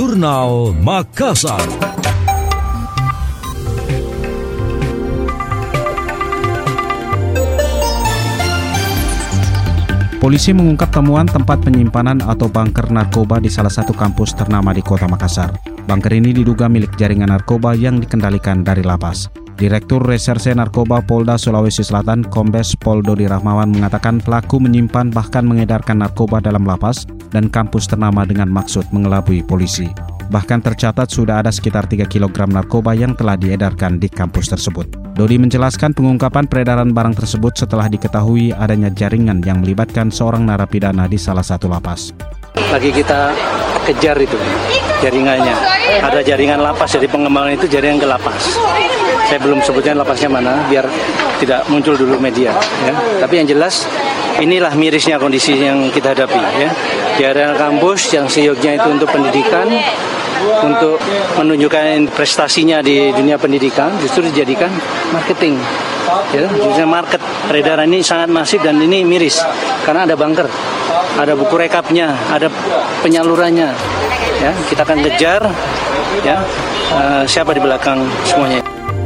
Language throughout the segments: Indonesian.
Jurnal Makassar. Polisi mengungkap temuan tempat penyimpanan atau bunker narkoba di salah satu kampus ternama di Kota Makassar. Bunker ini diduga milik jaringan narkoba yang dikendalikan dari lapas. Direktur Reserse Narkoba Polda Sulawesi Selatan, Kombes Pol Dodi Rahmawan mengatakan pelaku menyimpan bahkan mengedarkan narkoba dalam lapas dan kampus ternama dengan maksud mengelabui polisi. Bahkan tercatat sudah ada sekitar 3 kg narkoba yang telah diedarkan di kampus tersebut. Dodi menjelaskan pengungkapan peredaran barang tersebut setelah diketahui adanya jaringan yang melibatkan seorang narapidana di salah satu lapas. Lagi kita kejar itu jaringannya. Ada jaringan lapas, jadi pengembangan itu jaringan ke lapas. Saya belum sebutnya lapasnya mana, biar tidak muncul dulu media. Ya. Tapi yang jelas, inilah mirisnya kondisi yang kita hadapi. Ya. Di area kampus yang seyognya itu untuk pendidikan, untuk menunjukkan prestasinya di dunia pendidikan, justru dijadikan marketing. Ya, justru market peredaran ini sangat masif dan ini miris karena ada bunker, ada buku rekapnya, ada penyalurannya. Ya, kita akan kejar ya siapa di belakang semuanya.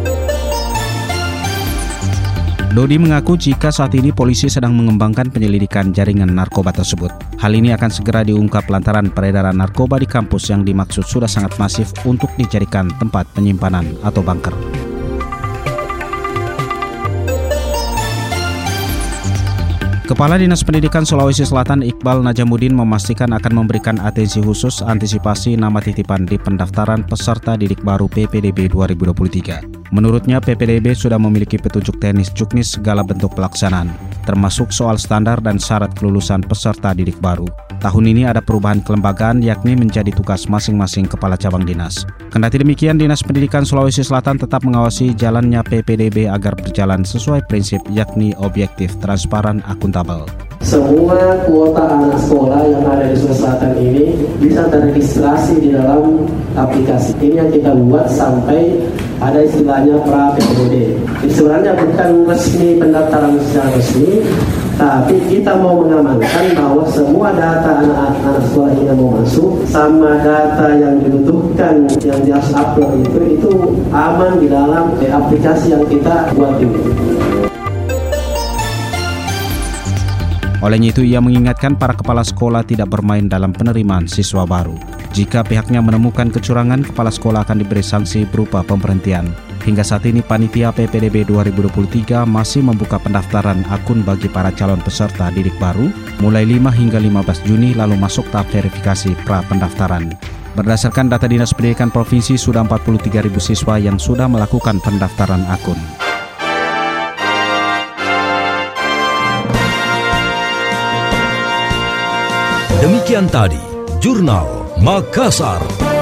Dodi mengaku jika saat ini polisi sedang mengembangkan penyelidikan jaringan narkoba tersebut. Hal ini akan segera diungkap lantaran peredaran narkoba di kampus yang dimaksud sudah sangat masif untuk dijadikan tempat penyimpanan atau bunker. Kepala Dinas Pendidikan Sulawesi Selatan Iqbal Najamuddin memastikan akan memberikan atensi khusus antisipasi nama titipan di pendaftaran peserta didik baru PPDB 2023. Menurutnya PPDB sudah memiliki petunjuk teknis juknis segala bentuk pelaksanaan, termasuk soal standar dan syarat kelulusan peserta didik baru. Tahun ini ada perubahan kelembagaan yakni menjadi tugas masing-masing kepala cabang dinas. Kendati demikian, Dinas Pendidikan Sulawesi Selatan tetap mengawasi jalannya PPDB agar berjalan sesuai prinsip yakni objektif, transparan, akuntabel. Semua kuota anak sekolah yang ada di Sulawesi Selatan ini bisa terregistrasi di dalam aplikasi. Ini yang kita buat sampai ada istilahnya pra-PPDB. Sebenarnya bukan resmi pendaftaran secara resmi, tapi kita mau mengamankan bahwa semua data anak-anak sekolah ini yang mau masuk sama data yang dibutuhkan yang harus upload itu aman di dalam aplikasi yang kita buat ini. Olehnya itu, ia mengingatkan para kepala sekolah tidak bermain dalam penerimaan siswa baru. Jika pihaknya menemukan kecurangan, kepala sekolah akan diberi sanksi berupa pemberhentian. Hingga saat ini, Panitia PPDB 2023 masih membuka pendaftaran akun bagi para calon peserta didik baru mulai 5 hingga 15 Juni lalu masuk tahap verifikasi pra-pendaftaran. Berdasarkan data Dinas Pendidikan Provinsi, sudah 43.000 siswa yang sudah melakukan pendaftaran akun. Demikian tadi Jurnal Makassar.